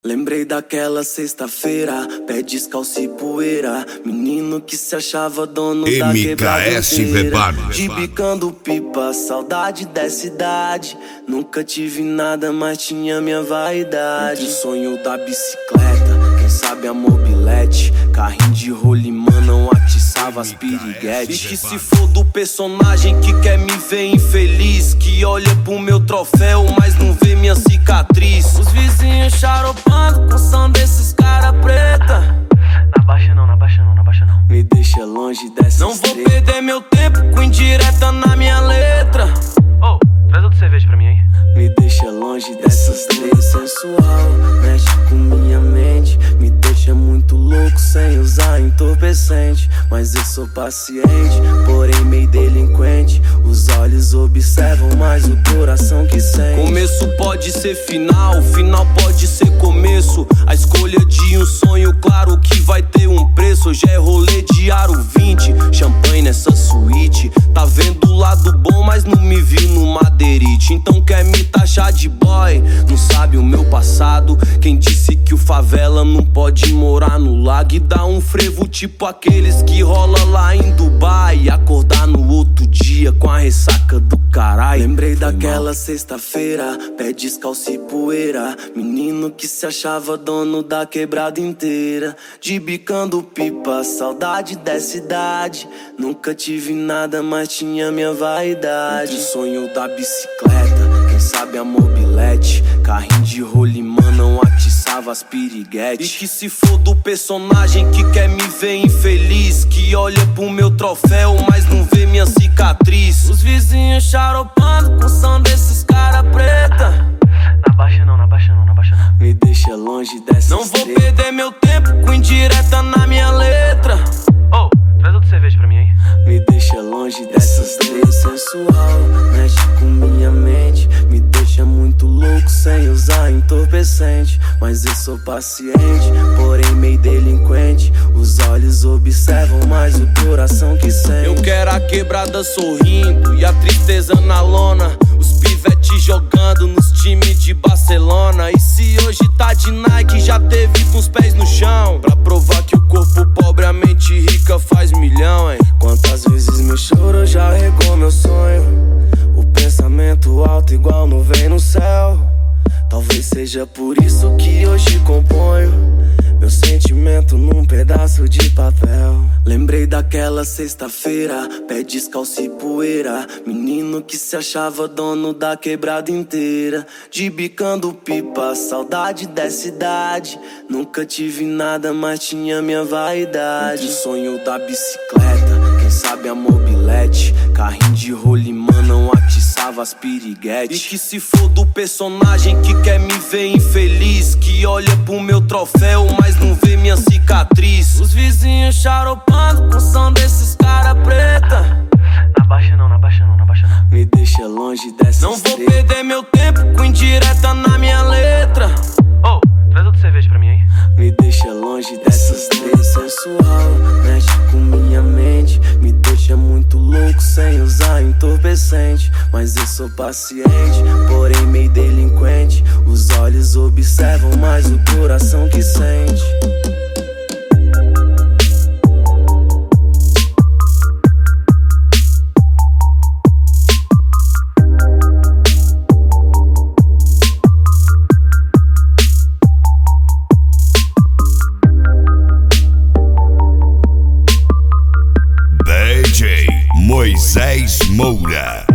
Lembrei daquela sexta-feira, pé descalço e poeira, menino que se achava dono da quebrada inteira. De bicando pipa, saudade dessa idade. Nunca tive nada, mas tinha minha vaidade. O sonho da bicicleta, quem sabe a mobilete, carrinho de rolimã não atiçava as piriguetes. E que se for do personagem que quer me ver infeliz, que olha pro meu troféu, mas não vê minha cicatriz. Os vizinhos charopando com som desses cara preta. Na baixa não, na baixa não, na baixa não. Me deixa longe dessas Não vou perder meu tempo com indireta na minha letra. Oh, traz outra cerveja pra mim aí. Me deixa longe dessas três sensual, mexe com minha mente, me deixa muito louco sem usar entorpecente. Mas eu sou paciente, porém meio delinquente. Os olhos observam, mas o coração que sente. Começo pode ser final, final pode ser começo. A escolha de um sonho, claro que vai ter um preço. Hoje é rolê de aro 20, champanhe nessa suíte. Tá vendo o lado bom, mas não me viu no madeirite. Então quer me taxar de boy, não sabe o meu passado. Quem disse que o favela não pode morar no lago e dar um frevo tipo aqueles que rola lá em Dubai e acordar no outro dia com a ressaca do caralho. Lembrei daquela sexta-feira, pé descalço e poeira, menino que se achava dono da quebrada inteira. De bicando pipa, saudade dessa idade. Nunca tive nada, mas tinha minha vaidade. O sonho da bicicleta, quem sabe a mobilete, carrinho de rolimã não atiçava as piriguetes. E que se for do personagem que quer me ver infeliz, que olha pro meu troféu, mas não vê minha cicatriz. Os vizinhos charopando com som desses cara preta. Na baixa não, na baixa não, na baixa não. Me deixa longe dessas Não vou perder meu tempo com indireta na minha letra. Oh, traz outra cerveja pra mim aí. Me deixa longe dessas três sensual, mexe com minha mente, me deixa muito louco sem usar entorpecente. Mas eu sou paciente, porém meio delinquente. Os olhos observam, mas o coração que sente. Eu quero a quebrada sorrindo e a tristeza na lona. Os pivetes jogando nos times de Barcelona. E se hoje tá de Nike, já teve com os pés no chão, pra provar que o corpo pobre, a mente rica faz milhão, hein? Quantas vezes me choro, já regou meu sonho. O pensamento alto igual nuvem no céu. Talvez seja por isso que hoje componho meu sentimento num pedaço de papel. Lembrei daquela sexta-feira, pé descalço e poeira, menino que se achava dono da quebrada inteira. De bicando pipa, saudade dessa idade. Nunca tive nada, mas tinha minha vaidade. O sonho da bicicleta, quem sabe a mobilete, carrinho de rolimã não atiçava as piriguetes. E que se for do personagem que quer me ver infeliz, que olha pro meu troféu, mas não vê minha cicatriz. Os vizinhos charopando com som desses cara preta. Na baixa não, na baixa não, na baixa não. Me deixa longe dessas Não vou perder meu tempo com indireta na minha letra. Oh, traz outra cerveja pra mim aí. Me deixa longe dessas três sensual, mexe com minha mente, me deixa muito louco sem usar entorpecente. Mas eu sou paciente, porém meio delinquente. Os olhos observam, mas o coração que sente. DJ Moisés Moura.